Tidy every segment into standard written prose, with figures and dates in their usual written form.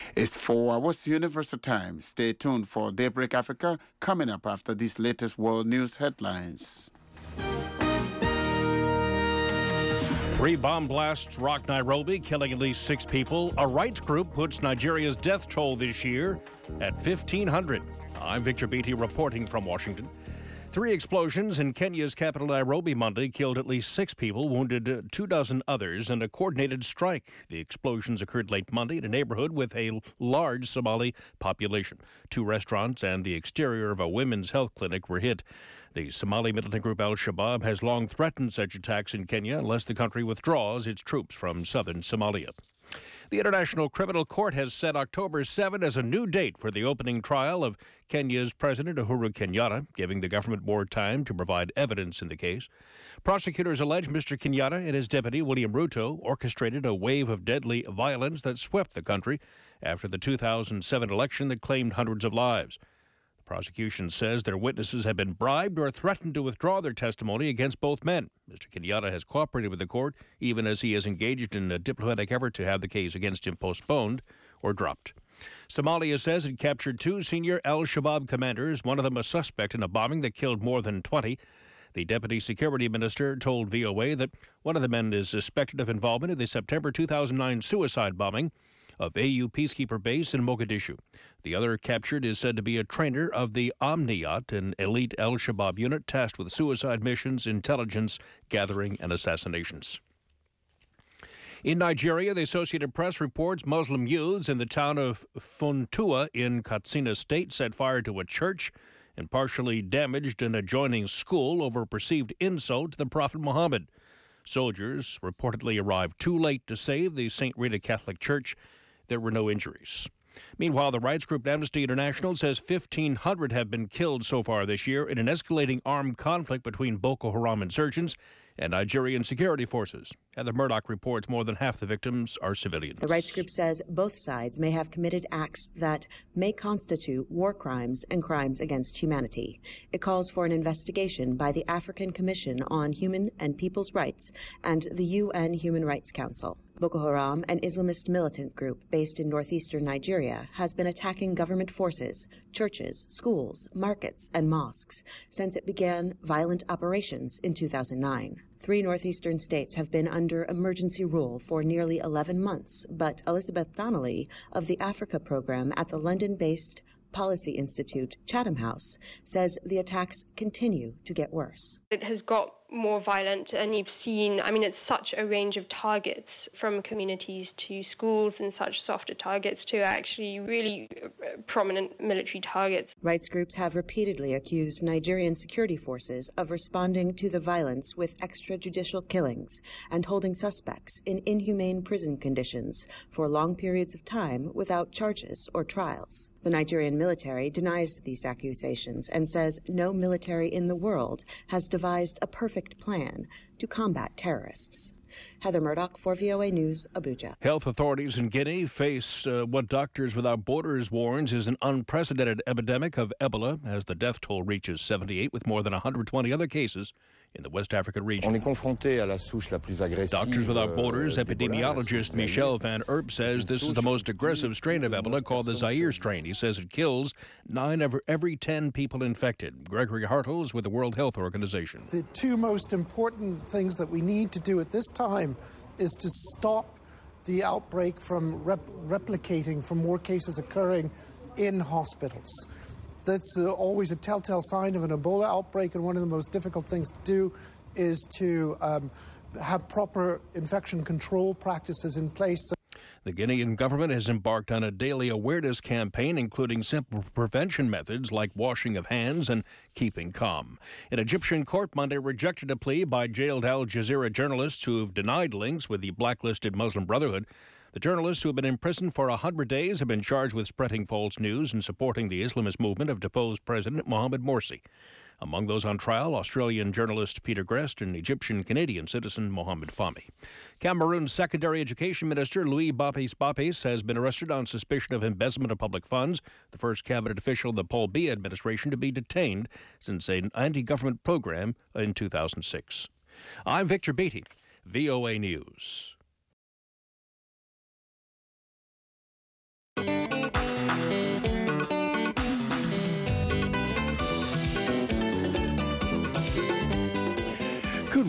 It's 4 hours Universal Time. Stay tuned for Daybreak Africa coming up after these latest world news headlines. 3 bomb blasts rocked Nairobi, killing at least 6 people. A rights group puts Nigeria's death toll this year at 1,500. I'm Victor Beattie reporting from Washington. 3 explosions in Kenya's capital Nairobi Monday killed at least 6 people, wounded 24 others in a coordinated strike. The explosions occurred late Monday in a neighborhood with a large Somali population. 2 restaurants and the exterior of a women's health clinic were hit. The Somali militant group Al-Shabaab has long threatened such attacks in Kenya unless the country withdraws its troops from southern Somalia. The International Criminal Court has set October 7 as a new date for the opening trial of Kenya's President Uhuru Kenyatta, giving the government more time to provide evidence in the case. Prosecutors allege Mr. Kenyatta and his deputy, William Ruto, orchestrated a wave of deadly violence that swept the country after the 2007 election that claimed hundreds of lives. The prosecution says their witnesses have been bribed or threatened to withdraw their testimony against both men. Mr. Kenyatta has cooperated with the court, even as he has engaged in a diplomatic effort to have the case against him postponed or dropped. Somalia says it captured 2 senior Al-Shabaab commanders, one of them a suspect in a bombing that killed more than 20. The deputy security minister told VOA that one of the men is suspected of involvement in the September 2009 suicide bombing of AU peacekeeper base in Mogadishu. The other captured is said to be a trainer of the Omniyat, an elite Al-Shabaab unit tasked with suicide missions, intelligence gathering, and assassinations. In Nigeria, the Associated Press reports Muslim youths in the town of Funtua in Katsina State set fire to a church and partially damaged an adjoining school over a perceived insult to the Prophet Muhammad. Soldiers reportedly arrived too late to save the St. Rita Catholic Church. There were no injuries. Meanwhile, the rights group Amnesty International says 1,500 have been killed so far this year in an escalating armed conflict between Boko Haram insurgents and Nigerian security forces. Heather Murdoch reports more than half the victims are civilians. The rights group says both sides may have committed acts that may constitute war crimes and crimes against humanity. It calls for an investigation by the African Commission on Human and People's Rights and the UN Human Rights Council. Boko Haram, an Islamist militant group based in northeastern Nigeria, has been attacking government forces, churches, schools, markets, and mosques since it began violent operations in 2009. 3 northeastern states have been under emergency rule for nearly 11 months, but Elizabeth Donnelly of the Africa program at the London-based Policy Institute, Chatham House, says the attacks continue to get worse. It has got more violent, and you've seen, it's such a range of targets, from communities to schools and such softer targets to actually really prominent military targets. Rights groups have repeatedly accused Nigerian security forces of responding to the violence with extrajudicial killings and holding suspects in inhumane prison conditions for long periods of time without charges or trials. The Nigerian military denies these accusations and says no military in the world has devised a perfect plan to combat terrorists. Heather Murdoch for VOA News, Abuja. Health authorities in Guinea face what Doctors Without Borders warns is an unprecedented epidemic of Ebola as the death toll reaches 78, with more than 120 other cases in the West African region. Doctors Without Borders epidemiologist Michel Van Erp says this is the most aggressive strain of Ebola, called the Zaire strain. He says it kills 9 of every 10 people infected. Gregory Hartles with the World Health Organization. The 2 most important things that we need to do at this time is to stop the outbreak from replicating, from more cases occurring in hospitals. That's always a telltale sign of an Ebola outbreak, and one of the most difficult things to do is to have proper infection control practices in place. The Guinean government has embarked on a daily awareness campaign, including simple prevention methods like washing of hands and keeping calm. An Egyptian court Monday rejected a plea by jailed Al Jazeera journalists who have denied links with the blacklisted Muslim Brotherhood. The journalists, who have been in prison for 100 days, have been charged with spreading false news and supporting the Islamist movement of deposed President Mohamed Morsi. Among those on trial, Australian journalist Peter Grest and Egyptian-Canadian citizen Mohamed Fahmy. Cameroon's secondary education minister Louis Bapis has been arrested on suspicion of embezzlement of public funds, the first cabinet official of the Paul Biya administration to be detained since an anti-government program in 2006. I'm Victor Beattie, VOA News.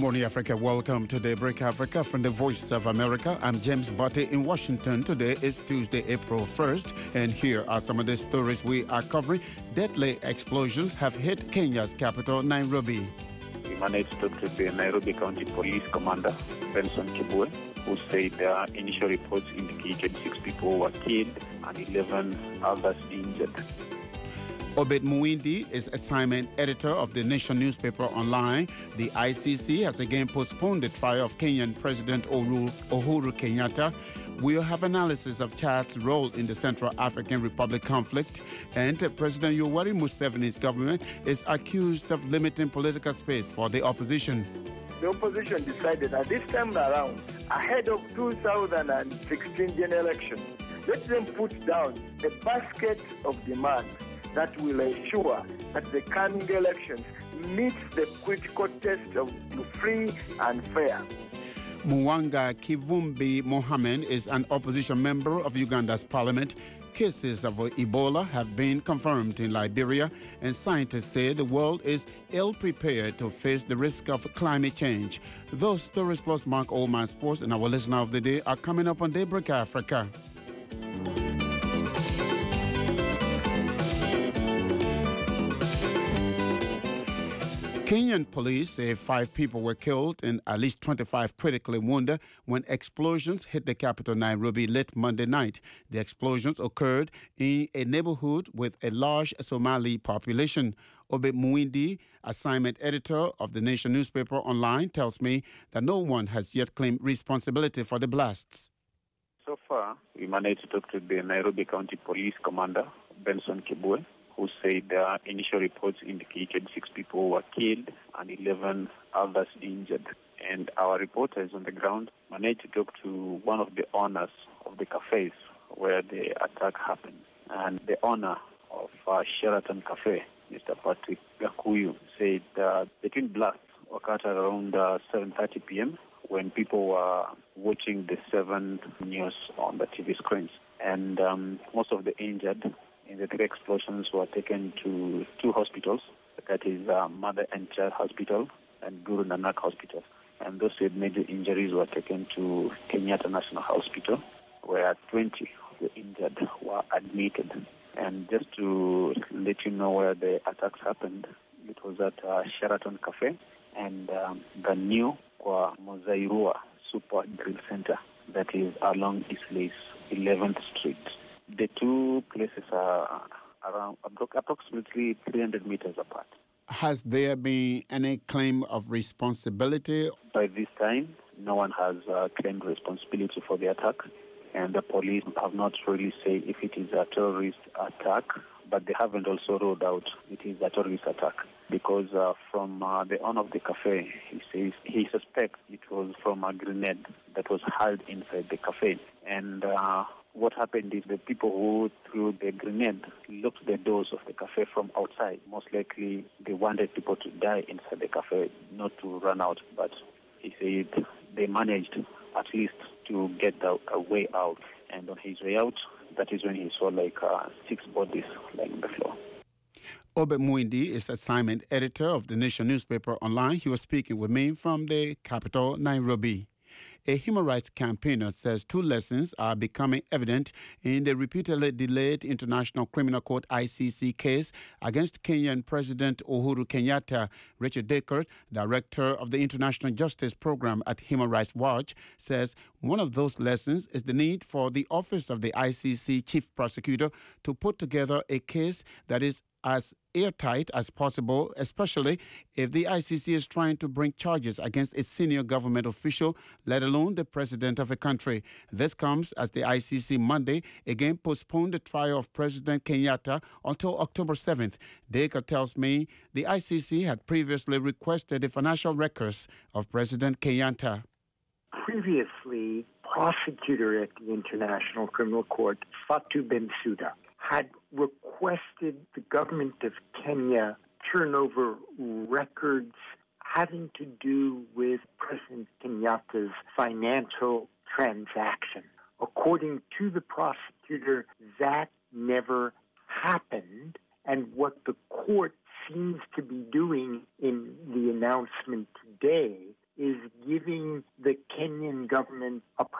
morning, Africa. Welcome to Daybreak Africa from the Voice of America. I'm James Botte in Washington. Today is Tuesday, April 1st, and here are some of the stories we are covering. Deadly explosions have hit Kenya's capital, Nairobi. We managed to talk to the Nairobi County Police Commander, Benson Kibwe, who said initial reports indicated 6 people were killed and 11 others injured. Obed Muindi is assignment editor of the Nation newspaper online. The ICC has again postponed the trial of Kenyan President Uhuru Kenyatta. We'll have analysis of Chad's role in the Central African Republic conflict. And President Yoweri Museveni's government is accused of limiting political space for the opposition. The opposition decided that this time around, ahead of 2016 general election, let them put down a basket of demands that will ensure that the coming elections meet the critical test of free and fair. Mwanga Kivumbi Mohamed is an opposition member of Uganda's parliament. Cases of Ebola have been confirmed in Liberia, and scientists say the world is ill-prepared to face the risk of climate change. Those stories plus Mark Oldman Sports and our listener of the day are coming up on Daybreak Africa. Kenyan police say 5 people were killed and at least 25 critically wounded when explosions hit the capital Nairobi late Monday night. The explosions occurred in a neighborhood with a large Somali population. Obed Muindi, assignment editor of the Nation newspaper online, tells me that no one has yet claimed responsibility for the blasts. So far, we managed to talk to the Nairobi County Police Commander, Benson Kibwe, who said initial reports indicated 6 people were killed and 11 others injured. And our reporters on the ground managed to talk to one of the owners of the cafes where the attack happened. And the owner of Sheraton Cafe, Mr. Patrick Gakuyu, said the twin blasts occurred around 7:30 p.m. when people were watching the 7 news on the TV screens. And most of the injured in the 3 explosions were taken to 2 hospitals, that is Mother and Child Hospital and Guru Nanak Hospital. And those major injuries were taken to Kenyatta National Hospital, where 20 of the injured were admitted. And just to let you know where the attacks happened, it was at Sheraton Cafe and the new Mozairua Super Grill Center, that is along Eastleigh's 11th Street. The 2 places are around approximately 300 meters apart. Has there been any claim of responsibility? By this time, no one has claimed responsibility for the attack, and the police have not really said if it is a terrorist attack, but they haven't also ruled out it is a terrorist attack, because from the owner of the cafe, he says he suspects it was from a grenade that was hurled inside the cafe. And what happened is the people who threw the grenade locked the doors of the cafe from outside. Most likely they wanted people to die inside the cafe, not to run out. But he said they managed at least to get a way out. And on his way out, that is when he saw 6 bodies lying on the floor. Obed Muindi is assignment editor of the Nation newspaper online. He was speaking with me from the capital, Nairobi. A human rights campaigner says 2 lessons are becoming evident in the repeatedly delayed International Criminal Court ICC case against Kenyan President Uhuru Kenyatta. Richard Deckard, director of the International Justice Program at Human Rights Watch, says one of those lessons is the need for the Office of the ICC Chief Prosecutor to put together a case that is as airtight as possible, especially if the ICC is trying to bring charges against a senior government official, let alone the president of a country. This comes as the ICC Monday again postponed the trial of President Kenyatta until October 7th. Deckard tells me the ICC had previously requested the financial records of President Kenyatta. Previously, prosecutor at the International Criminal Court, Fatou Bensouda, had requested the government of Kenya turn over records having to do with President Kenyatta's financial transaction. According to the prosecutor, that never happened, and what the court seems to be doing in the announcement today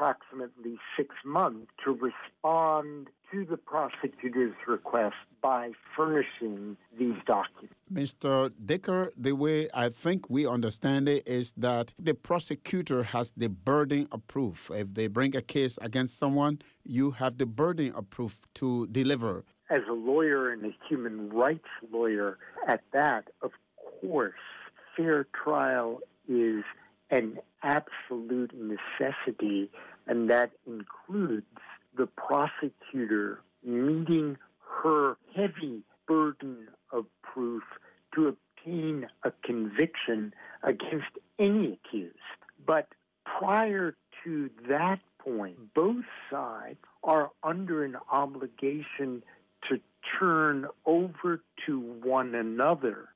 approximately 6 months to respond to the prosecutor's request by furnishing these documents. Mr. Dicker, the way I think we understand it is that the prosecutor has the burden of proof. If they bring a case against someone, you have the burden of proof to deliver. As a lawyer and a human rights lawyer at that, of course, fair trial is an absolute necessity, and that includes the prosecutor meeting her heavy burden of proof to obtain a conviction against any accused. But prior to that point, both sides are under an obligation to turn over to one another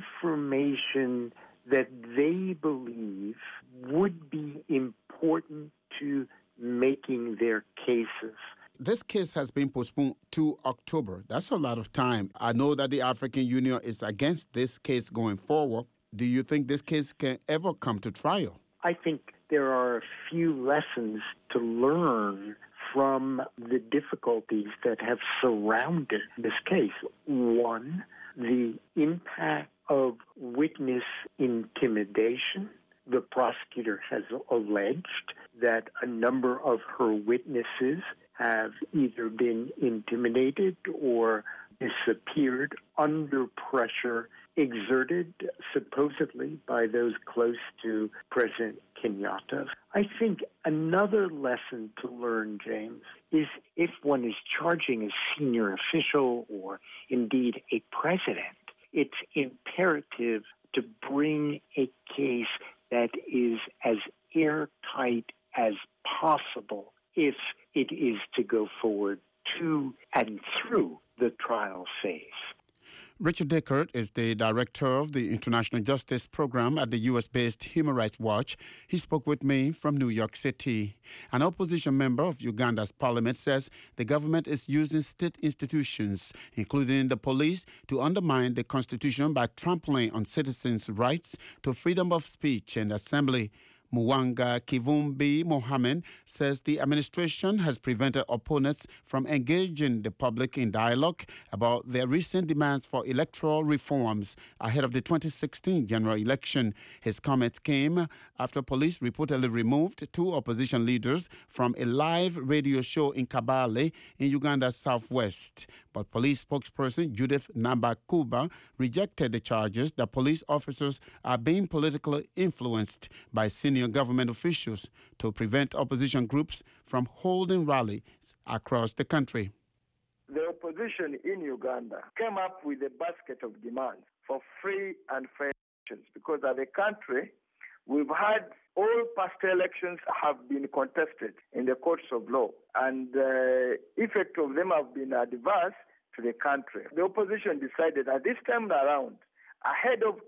information that they believe would be important to making their cases. This case has been postponed to October. That's a lot of time. I know that the African Union is against this case going forward. Do you think this case can ever come to trial? I think there are a few lessons to learn from the difficulties that have surrounded this case. One, the impact of witness intimidation. The prosecutor has alleged that a number of her witnesses have either been intimidated or disappeared under pressure exerted supposedly by those close to President Kenyatta. I think another lesson to learn, James, is if one is charging a senior official or indeed a president, it's imperative to bring a case that is as airtight as possible if it is to go forward to and through the trial phase. Richard Dickert is the director of the International Justice Program at the U.S.-based Human Rights Watch. He spoke with me from New York City. An opposition member of Uganda's parliament says the government is using state institutions, including the police, to undermine the constitution by trampling on citizens' rights to freedom of speech and assembly. Mwanga Kivumbi Mohammed says the administration has prevented opponents from engaging the public in dialogue about their recent demands for electoral reforms ahead of the 2016 general election. His comments came after police reportedly removed two opposition leaders from a live radio show in Kabale in Uganda's southwest. But police spokesperson Judith Nabakuba rejected the charges that police officers are being politically influenced by senior government officials to prevent opposition groups from holding rallies across the country. The opposition in Uganda came up with a basket of demands for free and fair elections because as a country, we've had all past elections have been contested in the courts of law, and the effect of them have been adverse to the country. The opposition decided at this time around, ahead of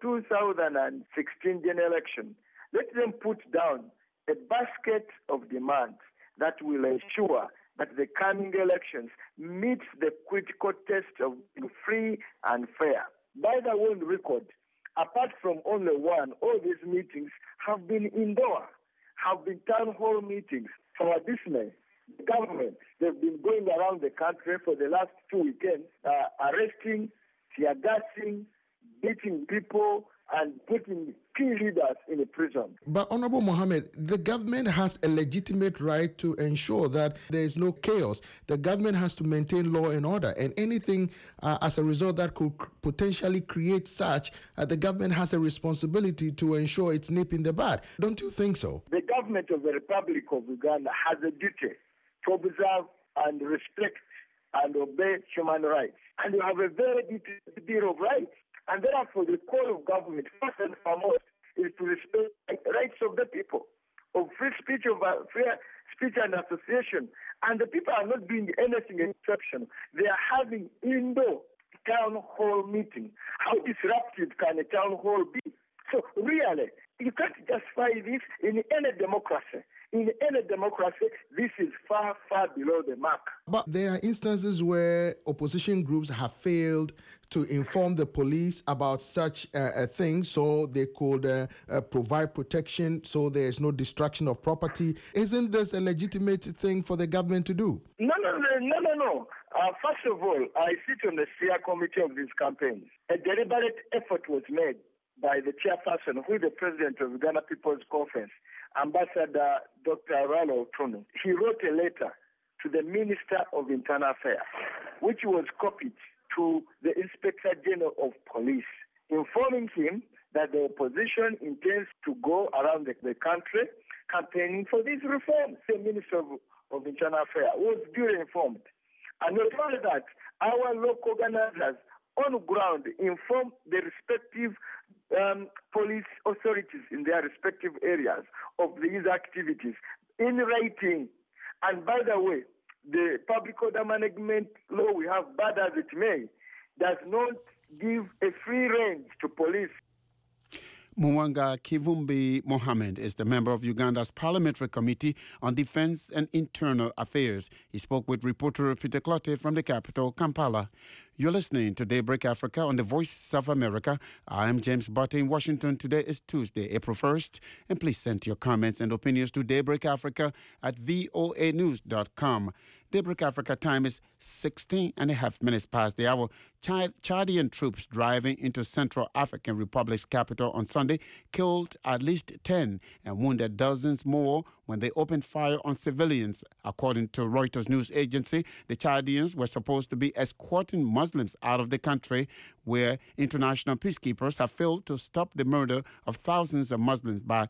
2016 general election, let them put down a basket of demands that will ensure that the coming elections meet the critical test of being free and fair. By their own record, apart from only one, all these meetings have been indoor, have been town hall meetings. For our dismay, the government, they've been going around the country for the last 2 weekends, arresting, tear gassing, beating people, and putting key leaders in a prison. But Honorable Mohammed, the government has a legitimate right to ensure that there is no chaos. The government has to maintain law and order, and anything as a result that could potentially create such, the government has a responsibility to ensure it's nip in the bud. Don't you think so? The government of the Republic of Uganda has a duty to observe and respect and obey human rights. And you have a very detailed Bill of Rights. And therefore, the call of government, first and foremost, is to respect the rights of the people, of free speech, of fair speech and association. And the people are not doing anything exceptional. They are having indoor town hall meetings. How disruptive can a town hall be? So really, you can't justify this in any democracy. In any democracy, this is far, far below the mark. But there are instances where opposition groups have failed to inform the police about such a thing so they could provide protection so there is no destruction of property. Isn't this a legitimate thing for the government to do? No. First of all, I sit on the steer committee of these campaigns. A deliberate effort was made by the chairperson, who is the president of the Ghana People's Conference, Ambassador Dr. Aralo Otono. He wrote a letter to the Minister of Internal Affairs, which was copied to the Inspector General of Police, informing him that the opposition intends to go around the country campaigning for these reforms. The Minister of Internal Affairs was duly informed. And not only that, our local organizers on the ground inform the respective police authorities in their respective areas of these activities in writing. And by the way, the public order management law we have, bad as it may, does not give a free range to police. Mwanga Kivumbi Mohammed is the member of Uganda's Parliamentary Committee on Defense and Internal Affairs. He spoke with reporter Peter Clotte from the capital, Kampala. You're listening to Daybreak Africa on the Voice of America. I'm James Butte in Washington. Today is Tuesday, April 1st. And please send your comments and opinions to Daybreak Africa at voanews.com. Daybreak Africa time is 16 and a half minutes past the hour. Chadian troops driving into Central African Republic's capital on Sunday killed at least 10 and wounded dozens more when they opened fire on civilians. According to Reuters news agency, the Chadians were supposed to be escorting Muslims out of the country, where international peacekeepers have failed to stop the murder of thousands of Muslims by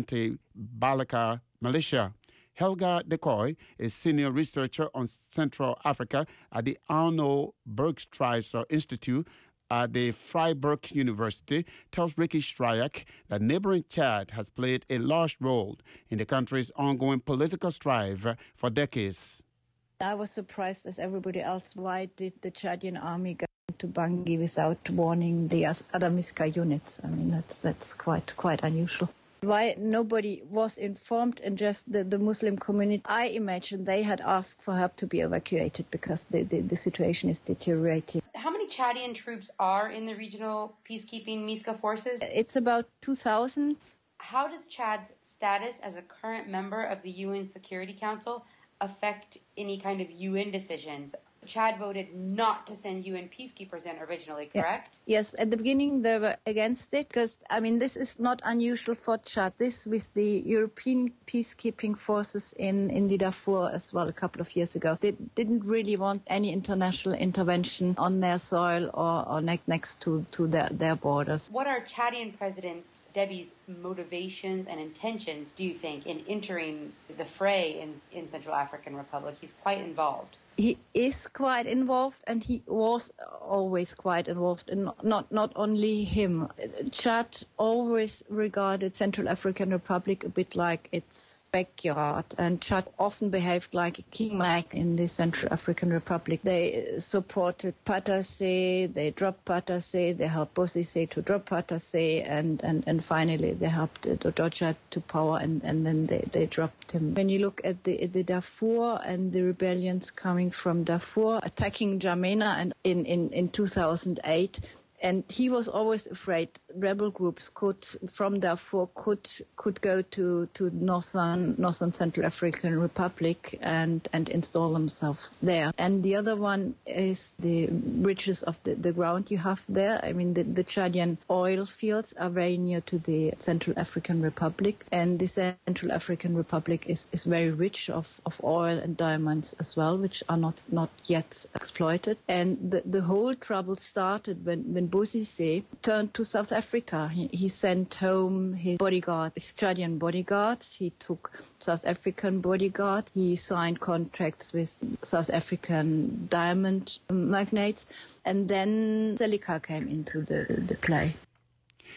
anti-Balaka militia. Helga Decoy is senior researcher on Central Africa at the Arno Bergstreiser Institute at the Freiburg University, tells Ricky Stryak that neighboring Chad has played a large role in the country's ongoing political strife for decades. I was surprised, as everybody else, why did the Chadian army go to Bangui without warning the other MISCA units? I mean, that's quite unusual. Why nobody was informed, and just the Muslim community, I imagine they had asked for help to be evacuated because the situation is deteriorating. How many Chadian troops are in the regional peacekeeping MISCA forces? It's about 2,000. How does Chad's status as a current member of the UN Security Council affect any kind of UN decisions? Chad voted not to send UN peacekeepers in originally, correct? Yeah. Yes, at the beginning they were against it because, I mean, this is not unusual for Chad. This with the European peacekeeping forces in the Darfur as well a couple of years ago. They didn't really want any international intervention on their soil or next to their borders. What are Chadian President Debby's motivations and intentions, do you think, in entering the fray in Central African Republic? He's quite involved. He is quite involved, and he was always quite involved, and not only him. Chad always regarded Central African Republic a bit like its backyard, and Chad often behaved like a kingmaker in the Central African Republic. They supported Patassé, they dropped Patassé, they helped Bozizé to drop Patassé, and finally they helped Dodja to power, and then they dropped him. When you look at the Darfur and the rebellions coming from Darfur, attacking N'Djamena and in 2008, and he was always afraid rebel groups from Darfur could go to northern Central African Republic and install themselves there. And the other one is the riches of the ground you have there. I mean, the Chadian oil fields are very near to the Central African Republic, and the Central African Republic is very rich of oil and diamonds as well, which are not yet exploited. And the whole trouble started when Bozizé turned to South Africa. He sent home his Chadian bodyguards. He took South African bodyguards. He signed contracts with South African diamond magnates. And then Seleka came into the play.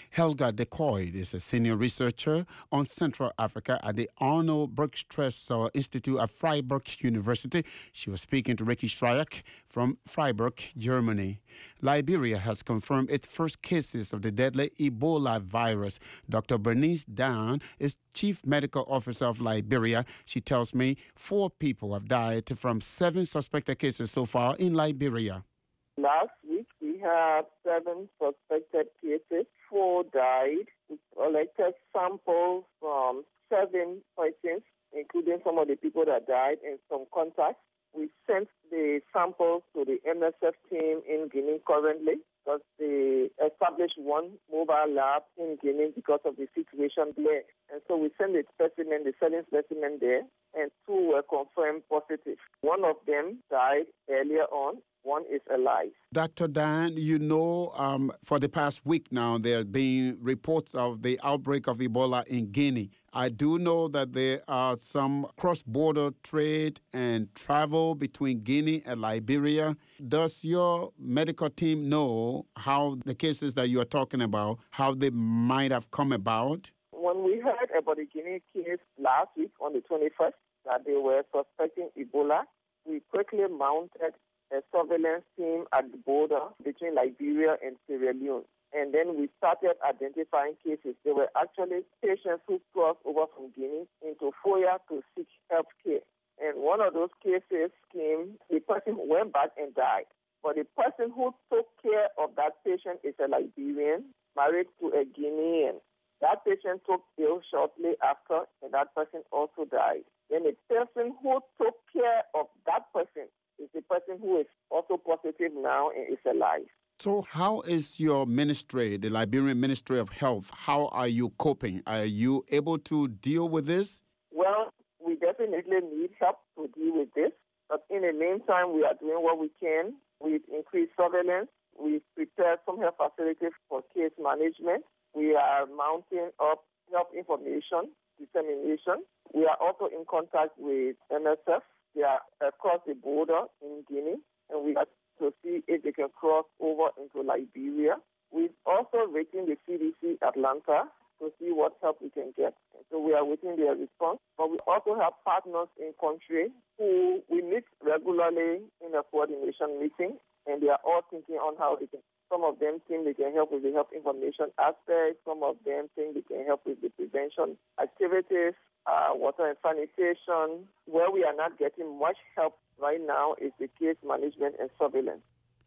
Helga de Kooij is a senior researcher on Central Africa at the Arno Bergstresser Institute at Freiburg University. She was speaking to Ricky Stryak from Freiburg, Germany. Liberia has confirmed its first cases of the deadly Ebola virus. Dr. Bernice Dan is Chief Medical Officer of Liberia. She tells me 4 people have died from 7 suspected cases so far in Liberia. Last week, we had 7 suspected cases. 4 died. We collected samples from 7 persons, including some of the people that died and some contacts. We sent the samples to the MSF team in Guinea currently because they established 1 mobile lab in Guinea because of the situation there. And so we sent the 7 specimen there, and 2 were confirmed positive. 1 of them died earlier on. 1 is alive. Dr. Dan, you know, for the past week now, there have been reports of the outbreak of Ebola in Guinea. I do know that there are some cross-border trade and travel between Guinea and Liberia. Does your medical team know how the cases that you are talking about, how they might have come about? When we heard about the Guinea case last week on the 21st, that they were suspecting Ebola, we quickly mounted a surveillance team at the border between Liberia and Sierra Leone. And then we started identifying cases. There were actually patients who crossed over from Guinea into Foya to seek health care. And one of those cases came, the person went back and died. But the person who took care of that patient is a Liberian married to a Guinean. That patient took ill shortly after, and that person also died. Then the person who took care of that person is the person who is also positive now and is alive. So how is your ministry, the Liberian Ministry of Health, how are you coping? Are you able to deal with this? Well, we definitely need help to deal with this. But in the meantime, we are doing what we can. We've increased surveillance. We've prepared some health facilities for case management. We are mounting up health information dissemination. We are also in contact with MSF. They are across the border in Guinea, and we are to see if they can cross over into Liberia. We've also written the CDC Atlanta to see what help we can get. So we are waiting their response. But we also have partners in country who we meet regularly in a coordination meeting, and they are all thinking on how they can. Some of them think they can help with the health information aspect. Some of them think they can help with the prevention activities, water and sanitation. Where we are not getting much help right now is the case management and surveillance.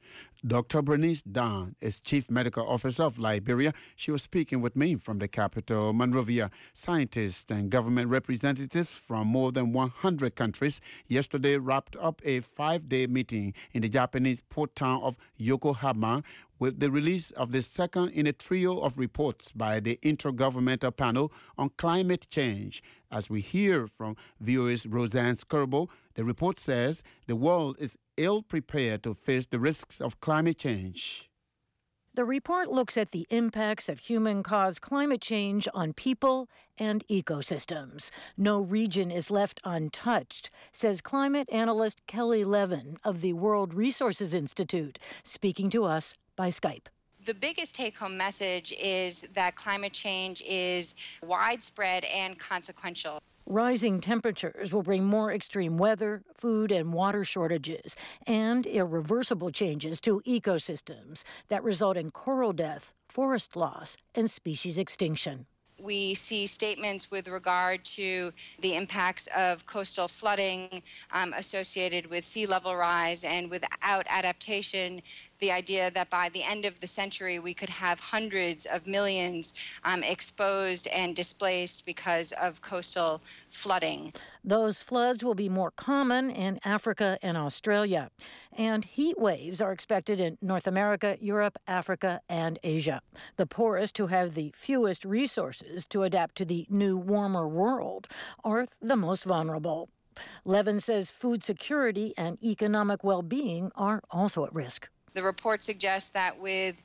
Dr. Bernice Dan is Chief Medical Officer of Liberia. She was speaking with me from the capital, Monrovia. Scientists and government representatives from more than 100 countries yesterday wrapped up a 5-day meeting in the Japanese port town of Yokohama with the release of the second in a trio of reports by the Intergovernmental Panel on Climate Change. As we hear from VOA's Roseanne Skirbo, the report says the world is ill-prepared to face the risks of climate change. The report looks at the impacts of human-caused climate change on people and ecosystems. No region is left untouched, says climate analyst Kelly Levin of the World Resources Institute, speaking to us by Skype. The biggest take-home message is that climate change is widespread and consequential. Rising temperatures will bring more extreme weather, food and water shortages, and irreversible changes to ecosystems that result in coral death, forest loss, and species extinction. We see statements with regard to the impacts of coastal flooding associated with sea level rise, and without adaptation, the idea that by the end of the century we could have hundreds of millions exposed and displaced because of coastal flooding. Those floods will be more common in Africa and Australia. And heat waves are expected in North America, Europe, Africa, and Asia. The poorest, who have the fewest resources to adapt to the new, warmer world, are the most vulnerable. Levin says food security and economic well-being are also at risk. The report suggests that with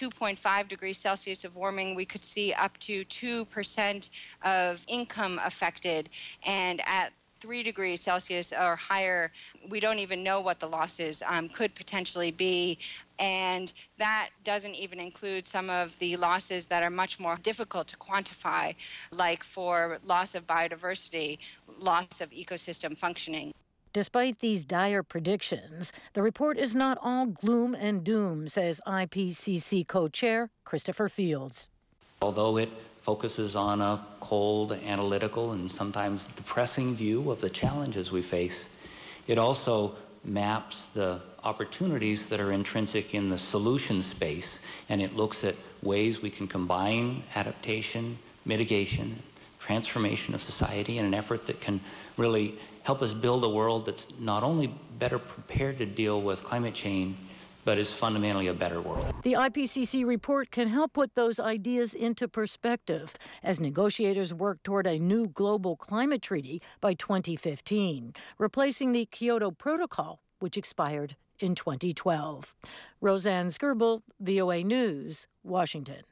2.5 degrees Celsius of warming, we could see up to 2% of income affected. And at 3 degrees Celsius or higher, we don't even know what the losses could potentially be. And that doesn't even include some of the losses that are much more difficult to quantify, like for loss of biodiversity, loss of ecosystem functioning. Despite these dire predictions, the report is not all gloom and doom, says IPCC co-chair Christopher Fields. Although it focuses on a cold, analytical, and sometimes depressing view of the challenges we face, it also maps the opportunities that are intrinsic in the solution space, and it looks at ways we can combine adaptation, mitigation, transformation of society in an effort that can really help us build a world that's not only better prepared to deal with climate change, but is fundamentally a better world. The IPCC report can help put those ideas into perspective as negotiators work toward a new global climate treaty by 2015, replacing the Kyoto Protocol, which expired in 2012. Roseanne Skirbel, VOA News, Washington.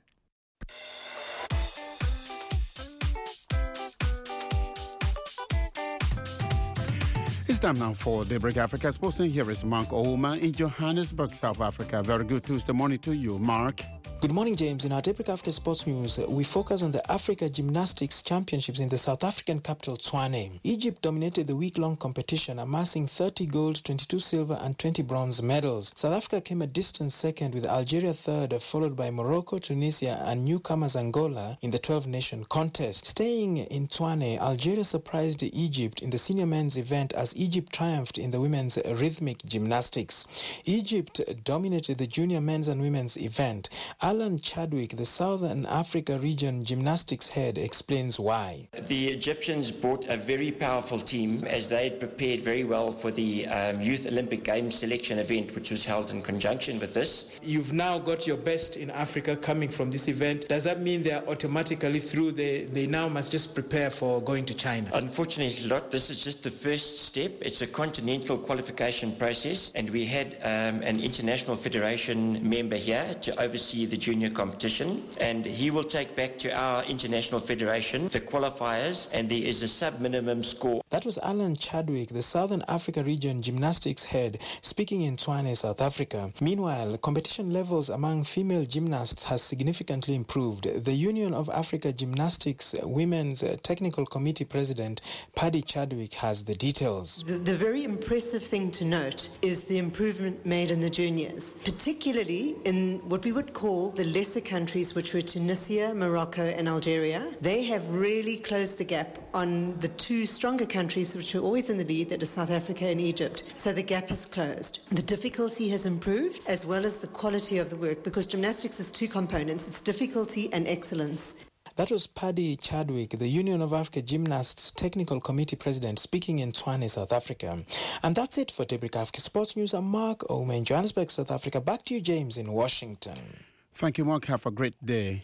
It's time now for Daybreak Africa Sports, and here is Mark Ouma in Johannesburg, South Africa. Very good Tuesday morning to you, Mark. Good morning, James. In our Daybreak Africa Sports News, we focus on the Africa Gymnastics Championships in the South African capital, Tshwane. Egypt dominated the week-long competition, amassing 30 gold, 22 silver and 20 bronze medals. South Africa came a distant second, with Algeria third, followed by Morocco, Tunisia and newcomers Angola in the 12-nation contest. Staying in Tshwane, Algeria surprised Egypt in the senior men's event as Egypt triumphed in the women's rhythmic gymnastics. Egypt dominated the junior men's and women's event. Alan Chadwick, the Southern Africa region gymnastics head, explains why. The Egyptians brought a very powerful team as they had prepared very well for the Youth Olympic Games selection event, which was held in conjunction with this. You've now got your best in Africa coming from this event. Does that mean they're automatically through? They now must just prepare for going to China? Unfortunately not. This is just the first step. It's a continental qualification process, and we had an international federation member here to oversee the junior competition, and he will take back to our international federation the qualifiers, and there is a sub-minimum score. That was Alan Chadwick, the Southern Africa region gymnastics head, speaking in Tshwane, South Africa. Meanwhile, competition levels among female gymnasts has significantly improved. The Union of Africa Gymnastics Women's Technical Committee President Paddy Chadwick has the details. The very impressive thing to note is the improvement made in the juniors, particularly in what we would call the lesser countries, which were Tunisia, Morocco and Algeria. They have really closed the gap on the two stronger countries which are always in the lead, that is South Africa and Egypt. So the gap is closed. The difficulty has improved as well as the quality of the work, because gymnastics is two components. It's difficulty and excellence. That was Paddy Chadwick, the Union of Africa Gymnasts Technical Committee President, speaking in Tshwane, South Africa. And that's it for Daybreak Africa Sports News. I'm Mark Ouma in Johannesburg, South Africa. Back to you, James, in Washington. Thank you, Mark. Have a great day.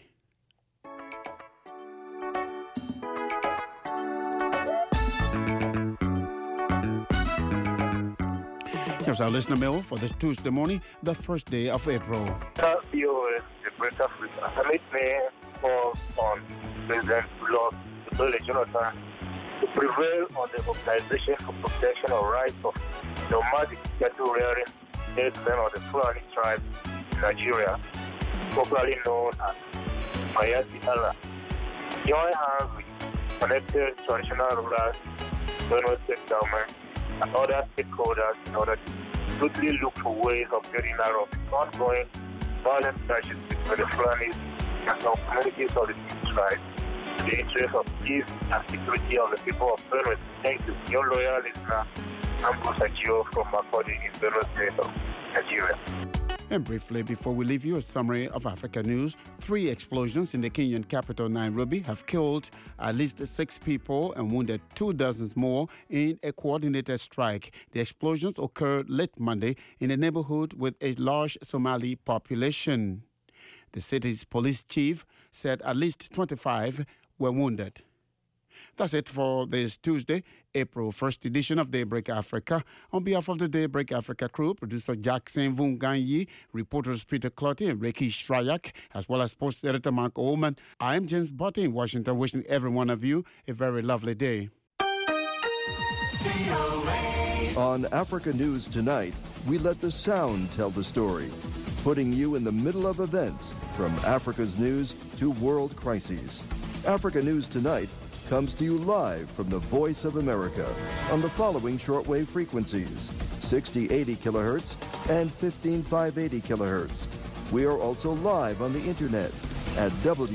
Here's our listener mail for this Tuesday morning, the first day of April. The British Africa Summit may call on President Goodluck Jonathan to prevail on the Organization for Protection of Rights of Nomadic Cattle-Rearing Headsmen of the Fulani tribe in Nigeria, popularly known as Mayati Allah. Join hands with connected traditional rulers, Benue State government, and other stakeholders in order to quickly look for ways of getting out of the ongoing violent clashes between the Fulanis and some communities of the State tribe in the interest of peace and security of the people of Benue. Thank you. Your loyal listener, Ambrose Ajio from Makurdi in Benue State of Nigeria. And briefly, before we leave you, a summary of Africa news. 3 explosions in the Kenyan capital, Nairobi, have killed at least 6 people and wounded 2 dozen more in a coordinated strike. The explosions occurred late Monday in a neighborhood with a large Somali population. The city's police chief said at least 25 were wounded. That's it for this Tuesday, April 1st edition of Daybreak Africa. On behalf of the Daybreak Africa crew, producer Jackson Vunganyi, reporters Peter Clotty and Reiki Shrayak, as well as sports editor Mark Oman, I am James Botte in Washington, wishing every one of you a very lovely day. On Africa News Tonight, we let the sound tell the story, putting you in the middle of events from Africa's news to world crises. Africa News Tonight comes to you live from the Voice of America on the following shortwave frequencies: 6080 kilohertz and 15580 kilohertz. We are also live on the internet at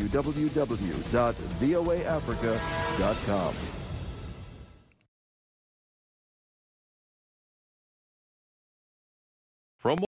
www.voaafrica.com. From